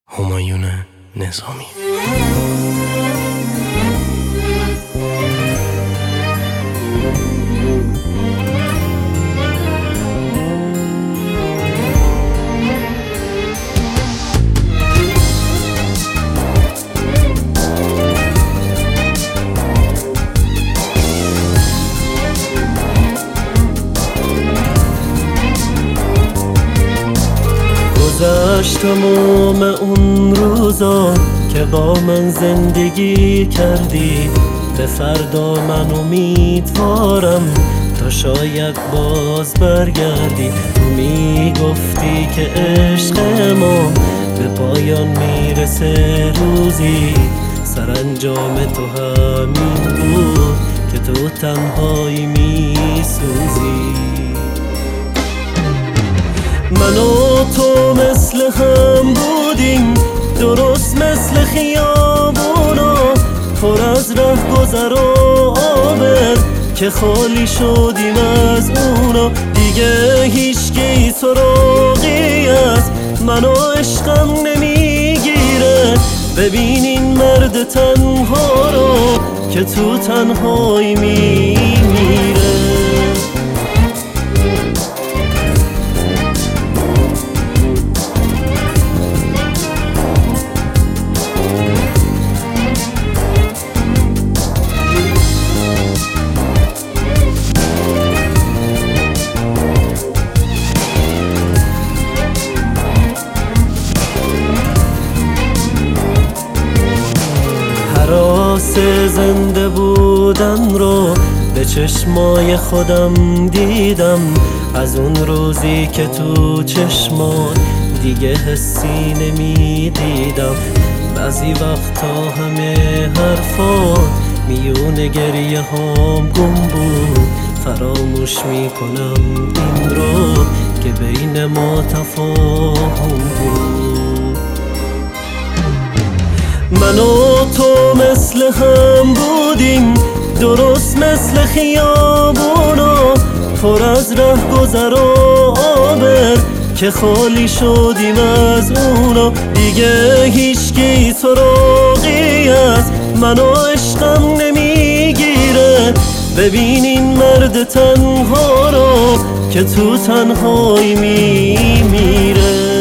همایون نظامی. گذشت تمام اون روزا که با من زندگی کردی، به فردا من امیدوارم تا شاید باز برگردی. تو میگفتی که عشق ما به پایان میرسه روزی، سرانجام تو همین بود که تو تنهایی میسوزی. من و تو مثل هم بودیم، درست مثل خیابونا، پر از رهگذر و آبر که خالی شدیم از اونا. دیگه هیچکی سراغی از من و عشقم نمیگیره. ببین این مرد تنها رو که تو تنهایی میمیره. حراس زنده بودن رو به چشمای خودم دیدم، از اون روزی که تو چشمان دیگه حسی نمیدیدم. بعضی وقتا همه حرفات میون گریه هم گم بود، فراموش میکنم این رو که بین ما تفاهم بود. من و تو مثل هم بودیم، درست مثل خیابونا، پر از رهگذر و آبر که خالی شدیم از اونا. دیگه هیچکی سراغی از من و عشقم نمیگیره. ببین این مرد تنها رو که تو تنهایی میمیره.